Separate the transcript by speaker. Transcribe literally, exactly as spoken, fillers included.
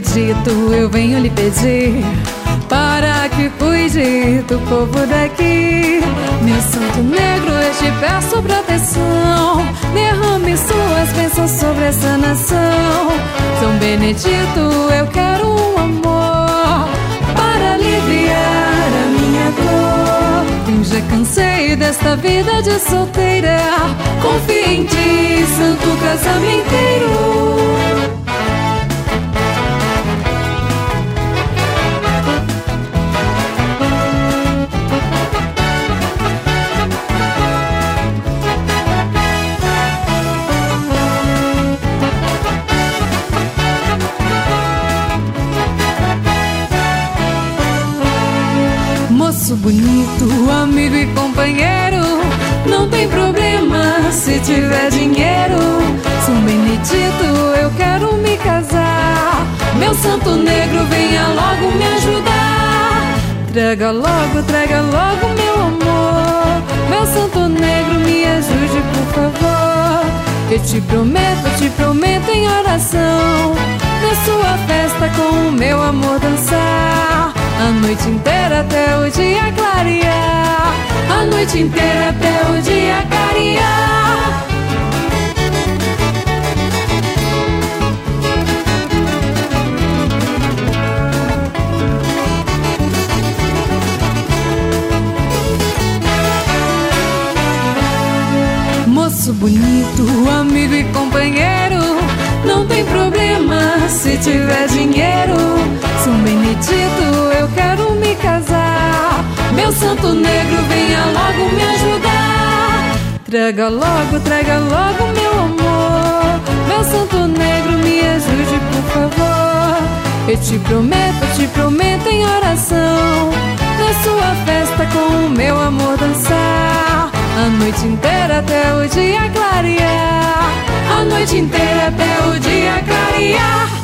Speaker 1: Benedito, eu venho lhe pedir para que cuide do povo daqui. Meu santo negro, eu te peço proteção, derrame suas bênçãos sobre essa nação. São Benedito, eu quero um amor para aliviar a minha dor. Eu já cansei desta vida de solteira, confio em ti, santo casamenteiro. Moço bonito, amigo e companheiro, não tem problema se tiver dinheiro. São Benedito, eu quero me casar. Meu santo negro, venha logo me ajudar. Traga logo, traga logo meu amor. Meu santo negro, me ajude por favor. Eu te prometo, te prometo em oração, na sua festa com o meu amor dançar. A noite inteira até o dia clarear, a noite inteira até o dia clarear. Moço bonito, amigo e companheiro, não tem problema se tiver dinheiro. São Benedito, eu quero me casar. Meu santo negro, venha logo me ajudar. Traga logo, traga logo meu amor. Meu santo negro, me ajude por favor. Eu te prometo, te prometo em oração, na sua festa com o meu amor dançar. A noite inteira até o dia clarear, a noite inteira até o dia clarear.